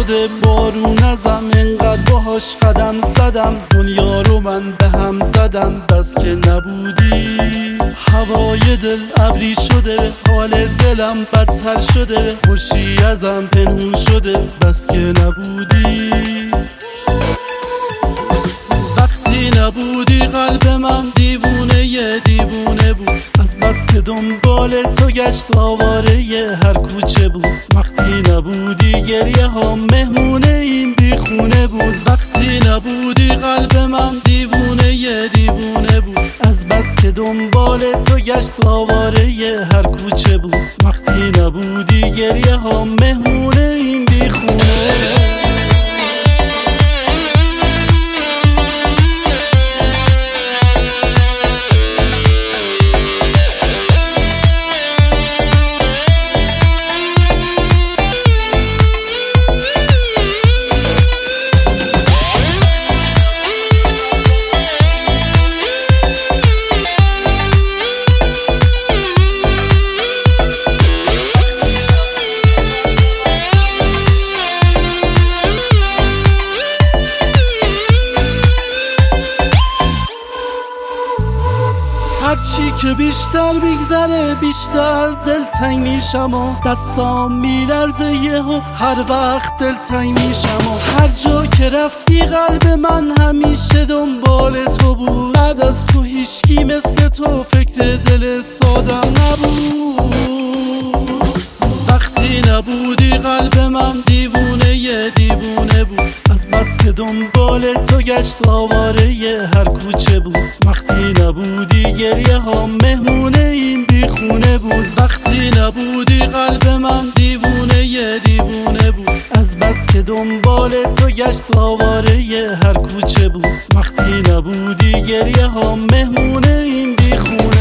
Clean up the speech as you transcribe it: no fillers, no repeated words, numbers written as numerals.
شده بارون ازم، انقدر باهاش قدم زدم، دنیا رو من به هم زدم بس که نبودی. هوای دل ابری شده، حال دلم بدتر شده، خوشی ازم پنهون شده بس که نبودی. وقتی نبودی قلب من دیوونه دیوونه بود، از بس که دنبال تو گشت آواره هر کوچه بود. وقتی نبودی گریه ها مهمونه این بیخونه بود. وقتی نبودی قلب من دیوونه دیوونه بود، از بس که دنبال تو گشت آواره هر کوچه بود. وقتی نبودی گریه ها مهمونه این بیخونه. هرچی که بیشتر میگذره بیشتر دلتنگ میشم و دستام میلرزه یهو هر وقت دلتنگ میشم و هر جا که رفتی قلب من همیشه دنبال تو بود. بعد از تو هیچکی مثل تو فکر دل سادم نبود. وقتی نبودی قلب من دیوونه دیوونه بود، از بس که دنبال تو گشت آواره هر کوچه بود. وقتی نبودی گریه ها مهمونه این بیخونه بود. وقتی نبودی قلب من دیوونه دیوونه بود، از بس که دنبال تو گشت آواره هر کوچه بود. وقتی نبودی گریه ها مهمونه این بیخونه.